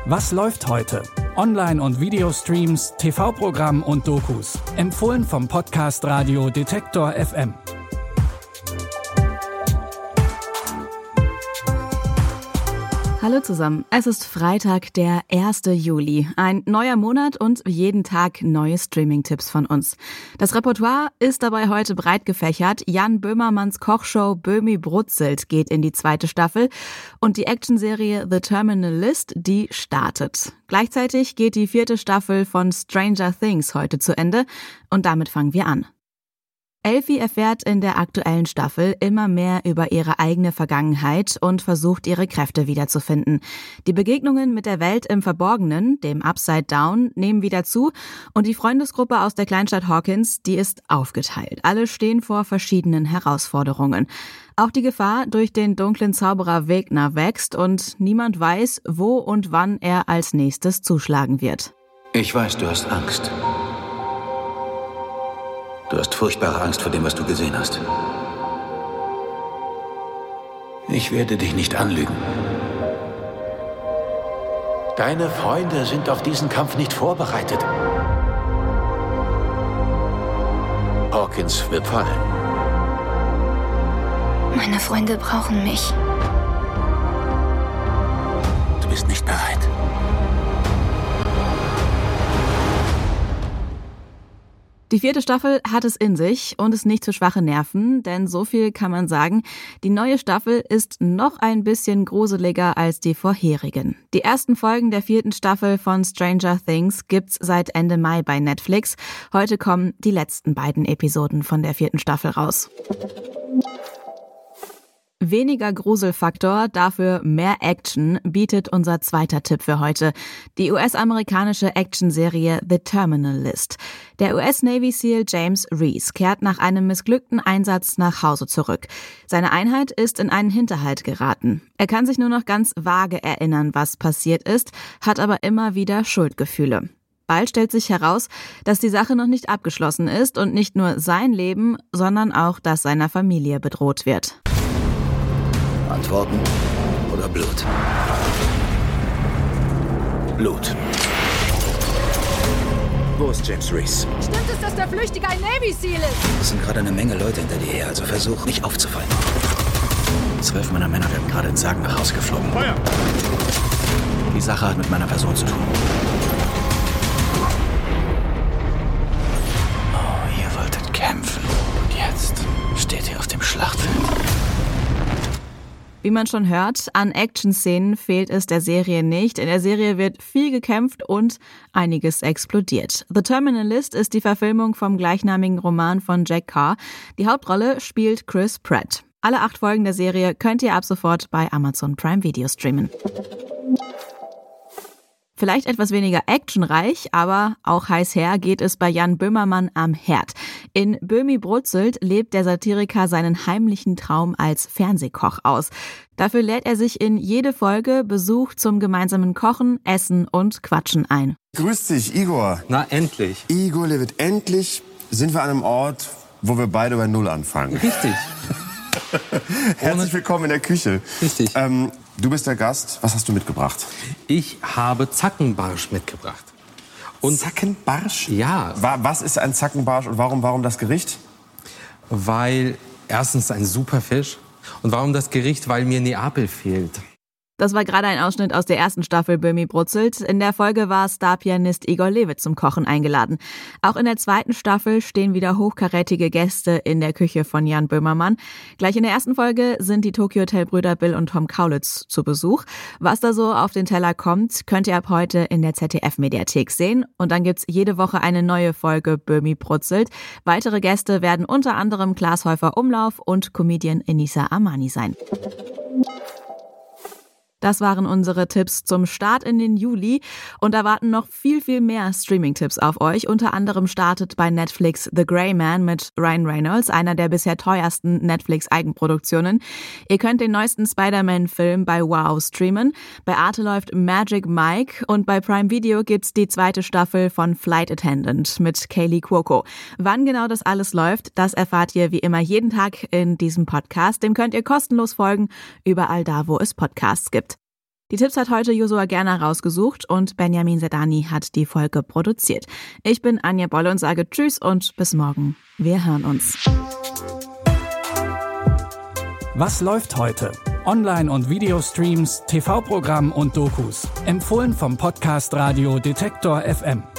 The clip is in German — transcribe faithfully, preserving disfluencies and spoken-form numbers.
Was läuft heute? Online- und Videostreams, T V-Programm und Dokus. Empfohlen vom Podcast Radio Detektor F M. Hallo zusammen, es ist Freitag, der erster Juli. Ein neuer Monat und jeden Tag neue Streaming-Tipps von uns. Das Repertoire ist dabei heute breit gefächert. Jan Böhmermanns Kochshow Böhmi brutzelt geht in die zweite Staffel und die Actionserie The Terminal List, die startet. Gleichzeitig geht die vierte Staffel von Stranger Things heute zu Ende und damit fangen wir an. Elfie erfährt in der aktuellen Staffel immer mehr über ihre eigene Vergangenheit und versucht, ihre Kräfte wiederzufinden. Die Begegnungen mit der Welt im Verborgenen, dem Upside Down, nehmen wieder zu und die Freundesgruppe aus der Kleinstadt Hawkins, die ist aufgeteilt. Alle stehen vor verschiedenen Herausforderungen. Auch die Gefahr durch den dunklen Zauberer Wegner wächst und niemand weiß, wo und wann er als nächstes zuschlagen wird. Ich weiß, du hast Angst. Du hast furchtbare Angst vor dem, was du gesehen hast. Ich werde dich nicht anlügen. Deine Freunde sind auf diesen Kampf nicht vorbereitet. Hawkins wird fallen. Meine Freunde brauchen mich. Du bist nicht bereit. Die vierte Staffel hat es in sich und ist nicht für schwache Nerven, denn so viel kann man sagen, die neue Staffel ist noch ein bisschen gruseliger als die vorherigen. Die ersten Folgen der vierten Staffel von Stranger Things gibt's seit Ende Mai bei Netflix. Heute kommen die letzten beiden Episoden von der vierten Staffel raus. Weniger Gruselfaktor, dafür mehr Action, bietet unser zweiter Tipp für heute. Die U S-amerikanische Actionserie The Terminal List. Der U S-Navy SEAL James Reese kehrt nach einem missglückten Einsatz nach Hause zurück. Seine Einheit ist in einen Hinterhalt geraten. Er kann sich nur noch ganz vage erinnern, was passiert ist, hat aber immer wieder Schuldgefühle. Bald stellt sich heraus, dass die Sache noch nicht abgeschlossen ist und nicht nur sein Leben, sondern auch das seiner Familie bedroht wird. Antworten oder Blut? Blut. Wo ist James Reese? Stimmt es, dass der Flüchtige ein Navy SEAL ist? Es sind gerade eine Menge Leute hinter dir her, also versuch nicht aufzufallen. Zwölf meiner Männer werden gerade in Sagen nach Hause geflogen. Feuer! Die Sache hat mit meiner Person zu tun. Oh, ihr wolltet kämpfen. Und jetzt steht ihr auf dem Schlachtfeld. Wie man schon hört, an Action-Szenen fehlt es der Serie nicht. In der Serie wird viel gekämpft und einiges explodiert. The Terminal List ist die Verfilmung vom gleichnamigen Roman von Jack Carr. Die Hauptrolle spielt Chris Pratt. Alle acht Folgen der Serie könnt ihr ab sofort bei Amazon Prime Video streamen. Vielleicht etwas weniger actionreich, aber auch heiß her geht es bei Jan Böhmermann am Herd. In Böhmi brutzelt lebt der Satiriker seinen heimlichen Traum als Fernsehkoch aus. Dafür lädt er sich in jede Folge Besuch zum gemeinsamen Kochen, Essen und Quatschen ein. Grüß dich, Igor. Na, endlich. Igor Levit, endlich sind wir an einem Ort, wo wir beide bei Null anfangen. Richtig. Herzlich willkommen in der Küche. Richtig. Ähm, du bist der Gast. Was hast du mitgebracht? Ich habe Zackenbarsch mitgebracht. Und Zackenbarsch? Ja. Wa- Was ist ein Zackenbarsch und warum, warum das Gericht? Weil erstens ein super Fisch und warum das Gericht? Weil mir Neapel fehlt. Das war gerade ein Ausschnitt aus der ersten Staffel Böhmi brutzelt. In der Folge war Starpianist Igor Levit zum Kochen eingeladen. Auch in der zweiten Staffel stehen wieder hochkarätige Gäste in der Küche von Jan Böhmermann. Gleich in der ersten Folge sind die Tokyo Hotel Brüder Bill und Tom Kaulitz zu Besuch. Was da so auf den Teller kommt, könnt ihr ab heute in der Z D F-Mediathek sehen. Und dann gibt's jede Woche eine neue Folge Böhmi brutzelt. Weitere Gäste werden unter anderem Klaas Häufer-Umlauf und Comedian Enisa Amani sein. Das waren unsere Tipps zum Start in den Juli und da warten noch viel, viel mehr Streaming-Tipps auf euch. Unter anderem startet bei Netflix The Grey Man mit Ryan Reynolds, einer der bisher teuersten Netflix-Eigenproduktionen. Ihr könnt den neuesten Spider-Man-Film bei Wow streamen. Bei Arte läuft Magic Mike und bei Prime Video gibt's die zweite Staffel von Flight Attendant mit Kaylee Cuoco. Wann genau das alles läuft, das erfahrt ihr wie immer jeden Tag in diesem Podcast. Dem könnt ihr kostenlos folgen, überall da, wo es Podcasts gibt. Die Tipps hat heute Josua Gerner rausgesucht und Benjamin Sedani hat die Folge produziert. Ich bin Anja Bolle und sage Tschüss und bis morgen. Wir hören uns. Was läuft heute? Online- und Videostreams, T V-Programm und Dokus. Empfohlen vom Podcast Radio Detektor F M.